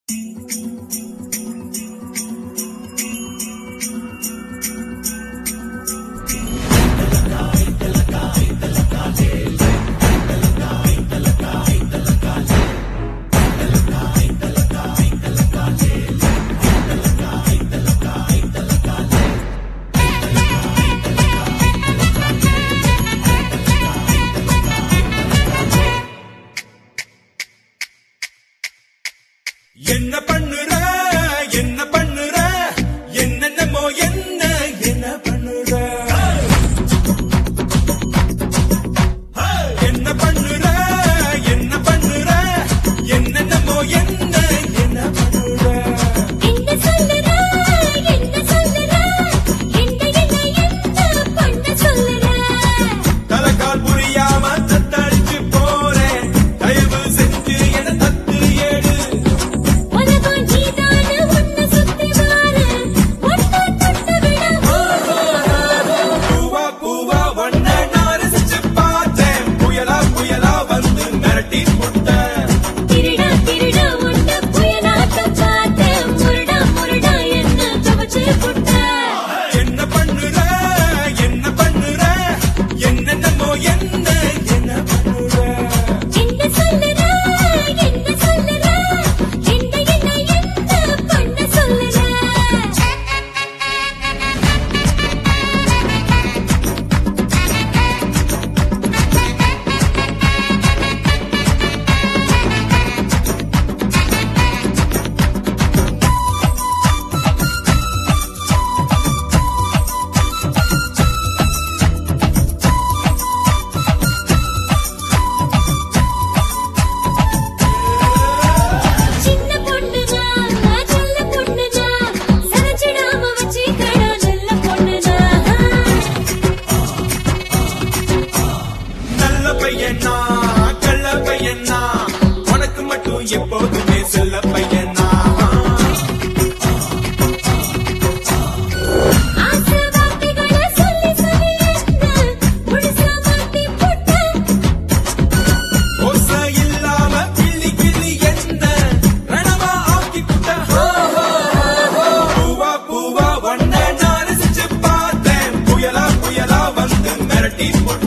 என்ன பண்ணுற என்ன பண்ணுற என்னென்னமோ என்ன என்ன பண்ணுற என்ன பண்ணுற என்ன பண்ணுற என்னென்னமோ என்ன என்ன பண்ணுற என்ன சொல்லுற என்ன சொல்லுற என்ன என்ன என்ன பண்ண சொல்லுற தலகால் புரியாம தத்தடிச்சு போறேன் தயவு செஞ்சு என்ன தத்து ஏடு கள்ள பையனா உனக்கு மட்டும் எப்போதுமே செல்ல பையனா இல்லாம கிள்ளி கிள்ளி என்ன ரணமா ஆக்கி புட்ட பூவா பூவா ஒன்ன நான் ரசிச்சு பார்த்தேன் புயலா புயலா வந்து மிரட்டி புட்ட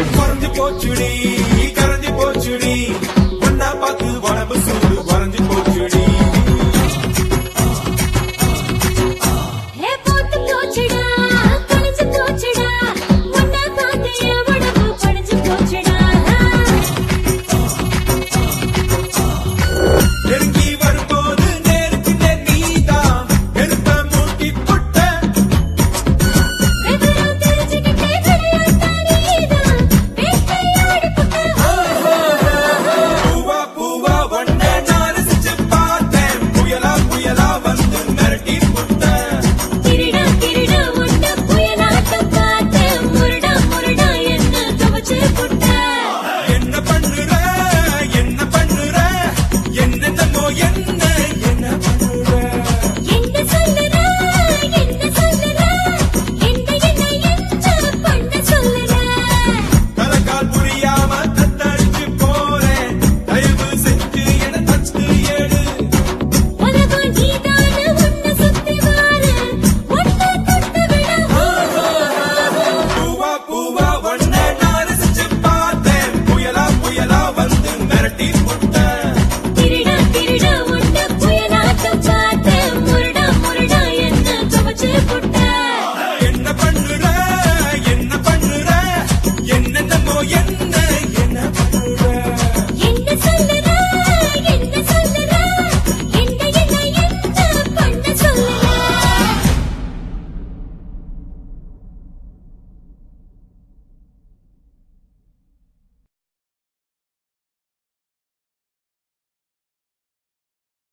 போச்சுடி கரைஞ்சு போச்சுடி ஒன்னா பார்த்து உடம்பு சூடு குறைஞ்சு போச்சு